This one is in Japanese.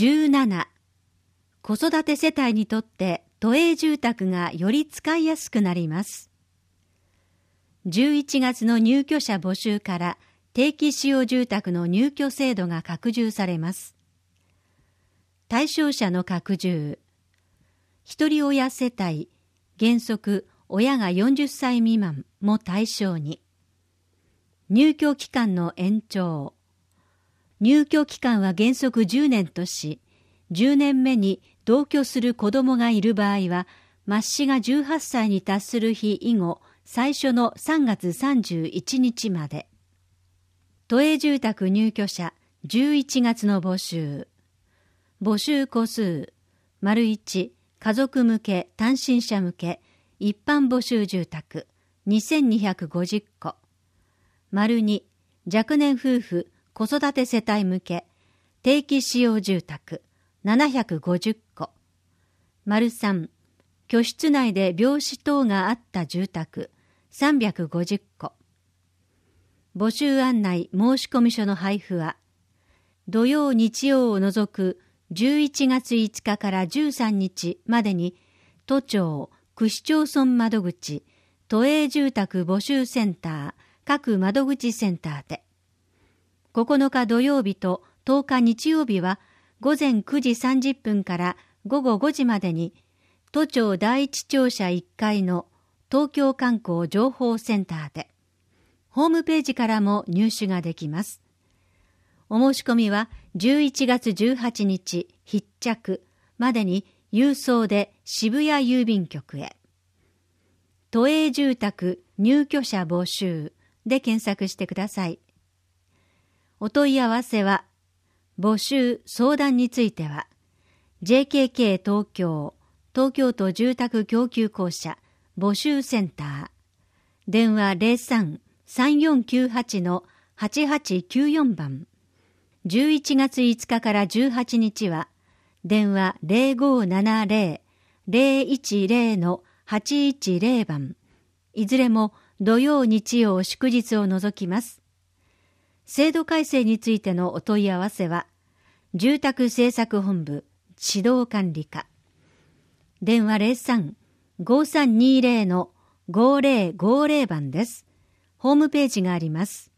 17、子育て世帯にとって都営住宅がより使いやすくなります。11月の入居者募集から定期使用住宅の入居制度が拡充されます。対象者の拡充。一人親世帯、原則親が40歳未満も対象に。入居期間の延長。入居期間は原則10年とし、10年目に同居する子供がいる場合は、末子が18歳に達する日以後、最初の3月31日まで。都営住宅入居者11月の募集。募集戸数。1、家族向け、単身者向け、一般募集住宅2250戸。2、若年夫婦、子育て世帯向け、定期使用住宅750戸。3、居室内で病死等があった住宅350戸。募集案内申込書の配布は、土曜日曜を除く11月5日から13日までに、都庁、区市町村窓口、都営住宅募集センター、各窓口センターで。9日土曜日と10日日曜日は、午前9時30分から午後5時までに、都庁第一庁舎1階の東京観光情報センターで、ホームページからも入手ができます。お申し込みは11月18日必着までに郵送で渋谷郵便局へ。都営住宅入居者募集で検索してください。お問い合わせは、募集相談については JKK 東京都住宅供給公社募集センター電話 03-3498-8894 番。11月5日から18日は電話 0570-010-810 番。いずれも土曜日曜祝日を除きます。制度改正についてのお問い合わせは、住宅政策本部指導管理課。電話 03-5320-5050 番です。ホームページがあります。